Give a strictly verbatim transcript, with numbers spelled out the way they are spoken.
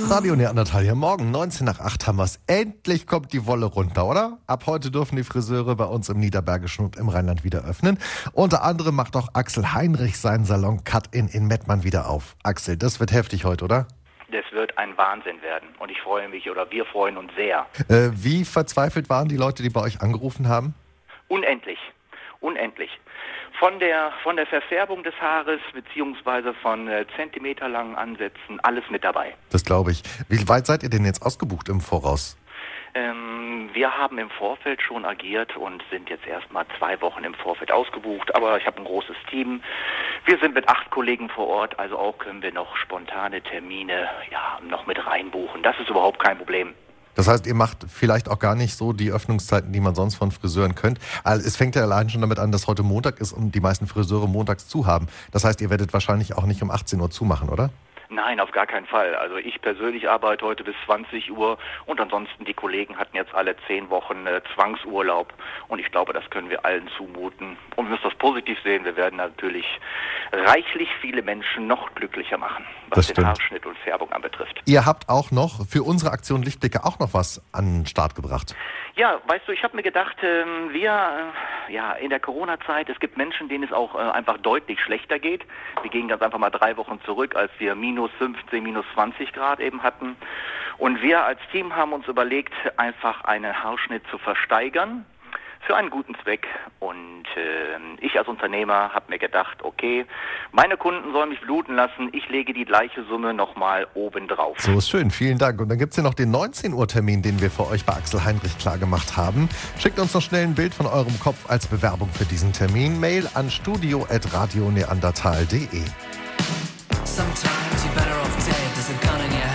Radio Neandertal hier. Morgen neunzehn nach acht haben wir's. Endlich kommt die Wolle runter, oder? Ab heute dürfen die Friseure bei uns im Niederbergischen und im Rheinland wieder öffnen. Unter anderem macht auch Axel Heinrich seinen Salon Cut-In in Mettmann wieder auf. Axel, das wird heftig heute, oder? Das wird ein Wahnsinn werden und ich freue mich oder wir freuen uns sehr. Äh, wie verzweifelt waren die Leute, die bei euch angerufen haben? Unendlich, unendlich. Von der von der Verfärbung des Haares beziehungsweise von äh, zentimeterlangen Ansätzen, alles mit dabei. Das glaube ich. Wie weit seid ihr denn jetzt ausgebucht im Voraus? Ähm, wir haben im Vorfeld schon agiert und sind jetzt erstmal zwei Wochen im Vorfeld ausgebucht, aber ich habe ein großes Team. Wir sind mit acht Kollegen vor Ort, also auch können wir noch spontane Termine ja noch mit reinbuchen. Das ist überhaupt kein Problem. Das heißt, ihr macht vielleicht auch gar nicht so die Öffnungszeiten, die man sonst von Friseuren kennt. Also es fängt ja allein schon damit an, dass heute Montag ist und die meisten Friseure montags zu haben. Das heißt, ihr werdet wahrscheinlich auch nicht um achtzehn Uhr zumachen, oder? Nein, auf gar keinen Fall. Also ich persönlich arbeite heute bis zwanzig Uhr und ansonsten die Kollegen hatten jetzt alle zehn Wochen äh, Zwangsurlaub und ich glaube, das können wir allen zumuten. Und wir müssen das positiv sehen, wir werden natürlich reichlich viele Menschen noch glücklicher machen, was den Haarschnitt und Färbung anbetrifft. Ihr habt auch noch für unsere Aktion Lichtblicke auch noch was an den Start gebracht. Ja, weißt du, ich habe mir gedacht, ähm, wir, äh, ja, in der Corona-Zeit, es gibt Menschen, denen es auch äh, einfach deutlich schlechter geht. Wir gehen ganz einfach mal drei Wochen zurück, als wir minus fünfzehn, minus zwanzig Grad eben hatten. Und wir als Team haben uns überlegt, einfach einen Haarschnitt zu versteigern für einen guten Zweck. Und äh, ich als Unternehmer habe mir gedacht, okay, meine Kunden sollen mich bluten lassen, ich lege die gleiche Summe nochmal oben drauf. So ist schön, vielen Dank. Und dann gibt es hier noch den neunzehn Uhr Termin, den wir für euch bei Axel Heinrich klar gemacht haben. Schickt uns noch schnell ein Bild von eurem Kopf als Bewerbung für diesen Termin. Mail an studio at radio neandertal punkt de.